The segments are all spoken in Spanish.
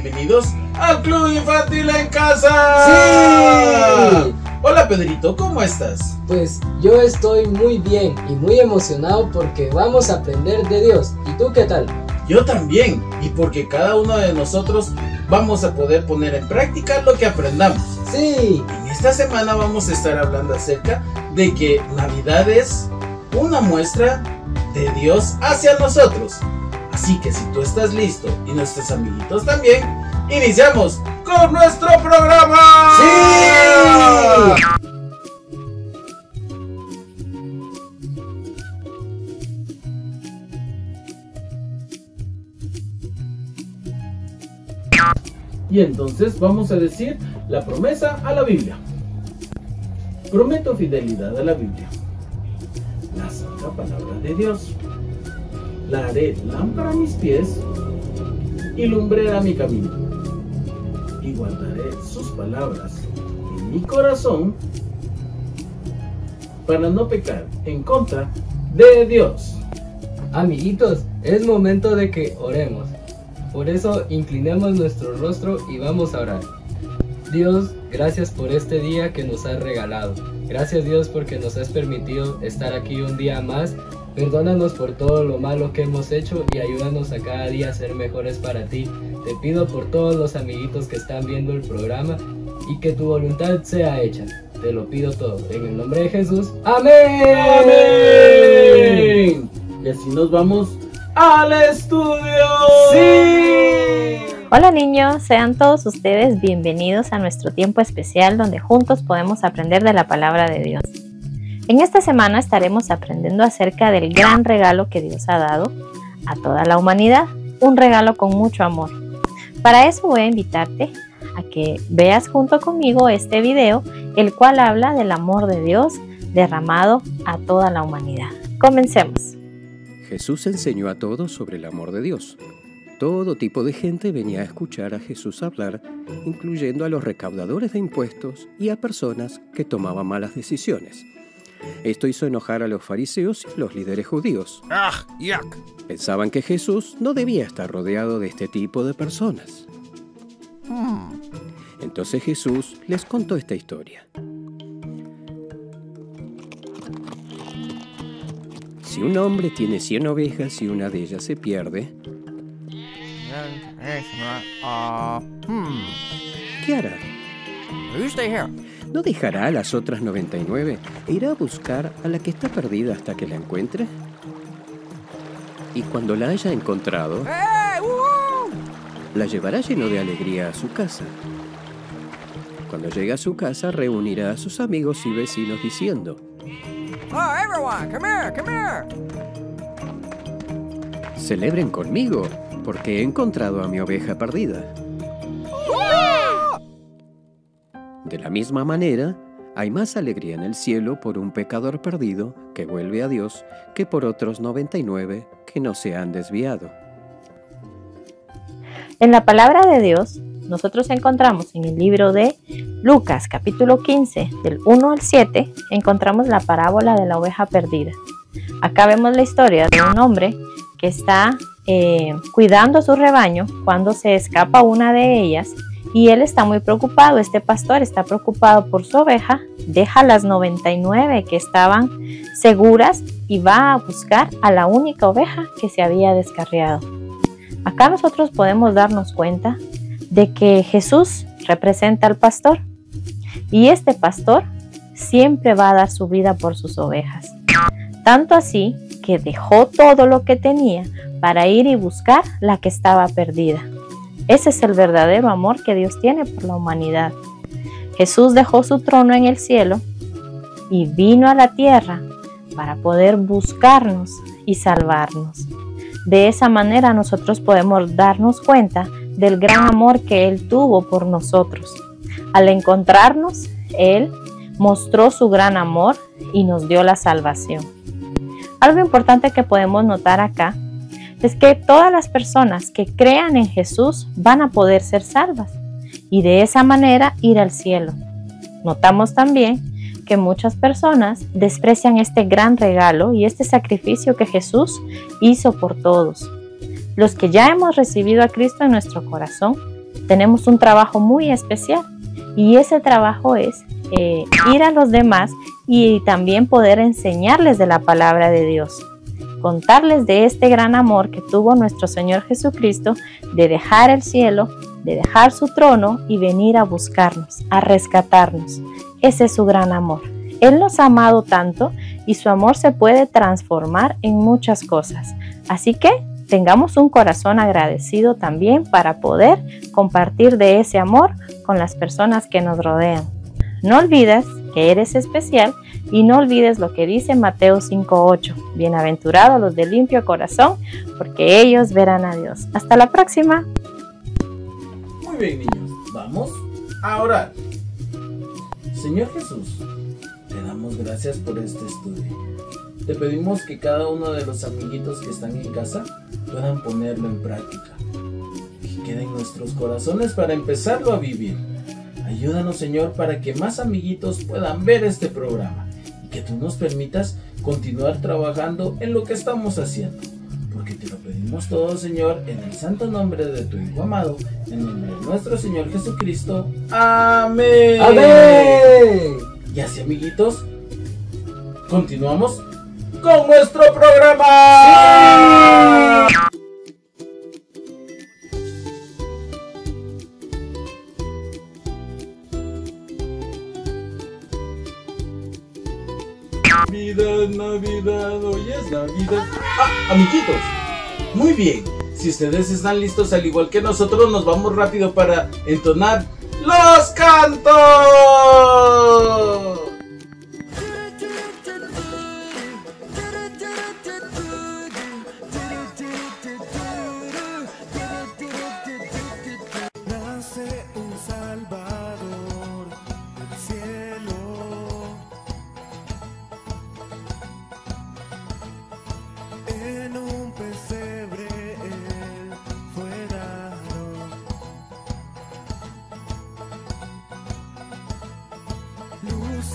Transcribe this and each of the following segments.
bienvenidos al Club Infantil en Casa. ¡Sí! Hola Pedrito, ¿cómo estás? Pues yo estoy muy bien y muy emocionado porque vamos a aprender de Dios. ¿Y tú qué tal? Yo también, y porque cada uno de nosotros vamos a poder poner en práctica lo que aprendamos. ¡Sí! En esta semana vamos a estar hablando acerca de que Navidad es una muestra de Dios hacia nosotros. Así que si tú estás listo y nuestros amiguitos también, iniciamos con nuestro programa. ¡Sí! Y entonces vamos a decir la promesa a la Biblia. Prometo fidelidad a la Biblia, la santa palabra de Dios. La haré lámpara a mis pies y lumbrera mi camino. Y guardaré sus palabras en mi corazón para no pecar en contra de Dios. Amiguitos, es momento de que oremos. Por eso inclinemos nuestro rostro y vamos a orar. Dios, gracias por este día que nos has regalado. Gracias Dios porque nos has permitido estar aquí un día más. Perdónanos por todo lo malo que hemos hecho y ayúdanos a cada día a ser mejores para ti. Te pido por todos los amiguitos que están viendo el programa y que tu voluntad sea hecha. Te lo pido todo. En el nombre de Jesús. ¡Amén! ¡Amén! Y así nos vamos al estudio. ¡Sí! Hola niños, sean todos ustedes bienvenidos a nuestro tiempo especial donde juntos podemos aprender de la palabra de Dios. En esta semana estaremos aprendiendo acerca del gran regalo que Dios ha dado a toda la humanidad, un regalo con mucho amor. Para eso voy a invitarte a que veas junto conmigo este video, el cual habla del amor de Dios derramado a toda la humanidad. Comencemos. Jesús enseñó a todos sobre el amor de Dios. Todo tipo de gente venía a escuchar a Jesús hablar, incluyendo a los recaudadores de impuestos y a personas que tomaban malas decisiones. Esto hizo enojar a los fariseos y los líderes judíos. Yuck. Pensaban que Jesús no debía estar rodeado de este tipo de personas. Entonces Jesús les contó esta historia. Si un hombre tiene 100 ovejas y una de ellas se pierde, ¿qué hará? You stay here. ¿No dejará a las otras 99 e irá a buscar a la que está perdida hasta que la encuentre? Y cuando la haya encontrado, Hey, woo! la llevará lleno de alegría a su casa. Cuando llegue a su casa, reunirá a sus amigos y vecinos diciendo: Oh, everyone, come here. celebren conmigo, porque he encontrado a mi oveja perdida. De la misma manera, hay más alegría en el cielo por un pecador perdido que vuelve a Dios que por otros 99 que no se han desviado. En la palabra de Dios, nosotros encontramos en el libro de Lucas, capítulo 15, del 1 al 7, encontramos la parábola de la oveja perdida. Acá vemos la historia de un hombre que está cuidando su rebaño cuando se escapa una de ellas y él está muy preocupado. Este pastor está preocupado por su oveja, deja las 99 que estaban seguras y va a buscar a la única oveja que se había descarriado. Acá nosotros podemos darnos cuenta de que Jesús representa al pastor y este pastor siempre va a dar su vida por sus ovejas. Tanto así que dejó todo lo que tenía para ir y buscar la que estaba perdida. Ese es el verdadero amor que Dios tiene por la humanidad. Jesús dejó su trono en el cielo y vino a la tierra para poder buscarnos y salvarnos. De esa manera nosotros podemos darnos cuenta del gran amor que Él tuvo por nosotros. Al encontrarnos, Él mostró su gran amor y nos dio la salvación. Algo importante que podemos notar acá es que todas las personas que crean en Jesús van a poder ser salvas y de esa manera ir al cielo. Notamos también que muchas personas desprecian este gran regalo y este sacrificio que Jesús hizo por todos. Los que ya hemos recibido a Cristo en nuestro corazón, tenemos un trabajo muy especial y ese trabajo es ir a los demás y también poder enseñarles de la palabra de Dios, contarles de este gran amor que tuvo nuestro Señor Jesucristo de dejar el cielo, de dejar su trono y venir a buscarnos, a rescatarnos. Ese es su gran amor. Él nos ha amado tanto y su amor se puede transformar en muchas cosas. Así que tengamos un corazón agradecido también para poder compartir de ese amor con las personas que nos rodean. No olvides que eres especial y no olvides lo que dice Mateo 5:8. Bienaventurados los de limpio corazón, porque ellos verán a Dios. Hasta la próxima. Muy bien, niños, vamos a orar. Señor Jesús, te damos gracias por este estudio. Te pedimos que cada uno de los amiguitos que están en casa puedan ponerlo en práctica. Que quede en nuestros corazones para empezarlo a vivir. Ayúdanos, Señor, para que más amiguitos puedan ver este programa y que tú nos permitas continuar trabajando en lo que estamos haciendo. Porque te lo pedimos todo, Señor, en el santo nombre de tu Hijo amado, en el nombre de nuestro Señor Jesucristo. Amén. ¡Amén! Y así, amiguitos, continuamos con nuestro programa. ¡Sí! Navidad, Navidad, hoy es Navidad. Amiguitos, muy bien. Si ustedes están listos, al igual que nosotros, nos vamos rápido para entonar los cantos. Nace un Salvador del cielo. En un pesebre él fue dado. Luz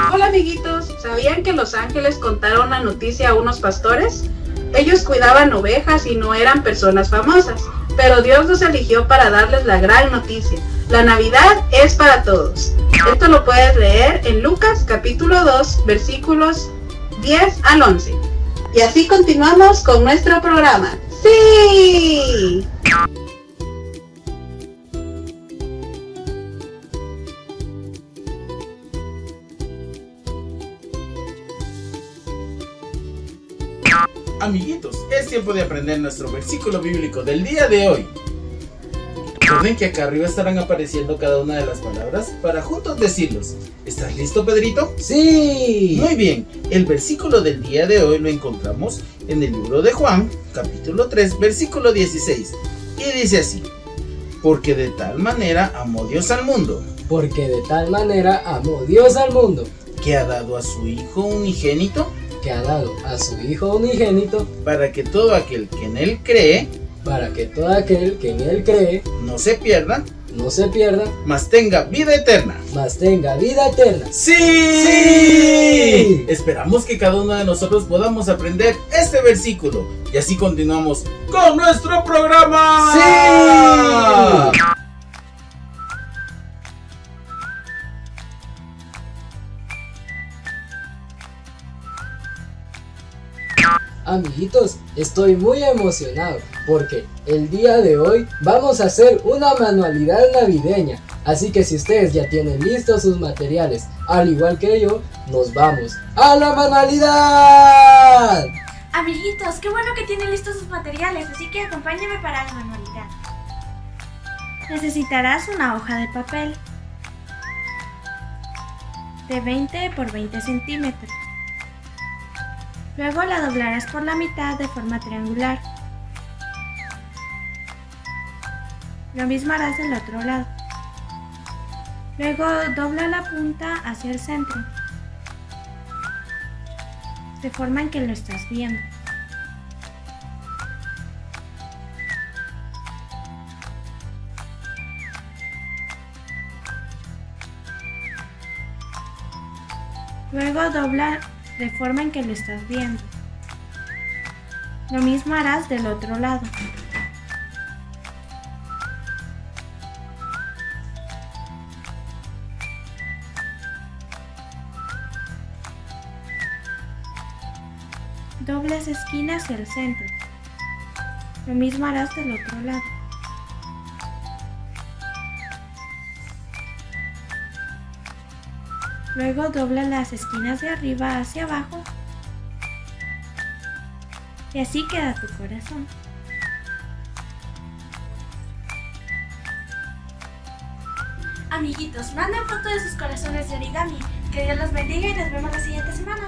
Hola amiguitos, ¿sabían que los ángeles contaron la noticia a unos pastores? Ellos cuidaban ovejas y no eran personas famosas, pero Dios los eligió para darles la gran noticia. La Navidad es para todos. Esto lo puedes leer en Lucas capítulo 2, versículos 10 al 11. Y así continuamos con nuestro programa. ¡Sí! Amiguitos, es tiempo de aprender nuestro versículo bíblico del día de hoy. Recuerden que acá arriba estarán apareciendo cada una de las palabras para juntos decirlos. ¿Estás listo, Pedrito? ¡Sí! Muy bien, el versículo del día de hoy lo encontramos en el libro de Juan, capítulo 3, versículo 16. Y dice así: porque de tal manera amó Dios al mundo, Porque de tal manera amó Dios al mundo, que ha dado a su Hijo unigénito, que ha dado a su Hijo unigénito, para que todo aquel que en Él cree, para que todo aquel que en Él cree no se pierda, no se pierda, mas tenga vida eterna. mas tenga vida eterna. ¡Sí! ¡Sí! Esperamos que cada uno de nosotros podamos aprender este versículo. Y así continuamos con nuestro programa. ¡Sí! Amiguitos, estoy muy emocionado porque el día de hoy vamos a hacer una manualidad navideña. Así que si ustedes ya tienen listos sus materiales, al igual que yo, nos vamos a la manualidad. Amiguitos, qué bueno que tienen listos sus materiales, así que acompáñame para la manualidad. Necesitarás una hoja de papel de 20 por 20 centímetros. Luego la doblarás por la mitad de forma triangular. Lo mismo harás del otro lado. Luego dobla la punta hacia el centro, de forma en que lo estás viendo. Luego dobla de forma en que lo estás viendo. Lo mismo harás del otro lado. Dobles esquinas hacia el centro. Lo mismo harás del otro lado. Luego dobla las esquinas de arriba hacia abajo. Y así queda tu corazón. Amiguitos, manden foto de sus corazones de origami. Que Dios los bendiga y nos vemos la siguiente semana.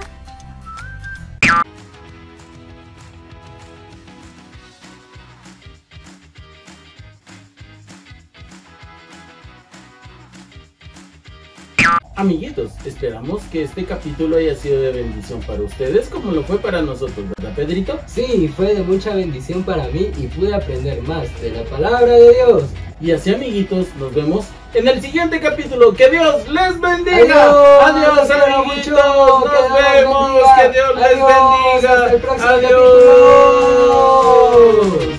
Amiguitos, esperamos que este capítulo haya sido de bendición para ustedes como lo fue para nosotros, ¿verdad, Pedrito? Sí, fue de mucha bendición para mí y pude aprender más de la palabra de Dios. Y así, amiguitos, nos vemos en el siguiente capítulo. ¡Que Dios les bendiga! Adiós, amiguitos! mucho. ¡Nos vemos! ¡Que Dios les bendiga! Hasta el próximo ¡Adiós! capítulo.